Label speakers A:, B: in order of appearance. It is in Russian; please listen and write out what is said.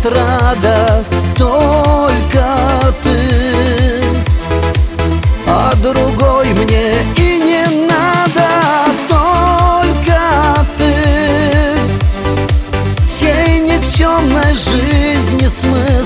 A: отрада только ты, а другой мне и не надо, только ты. Всей никчемной жизни смысл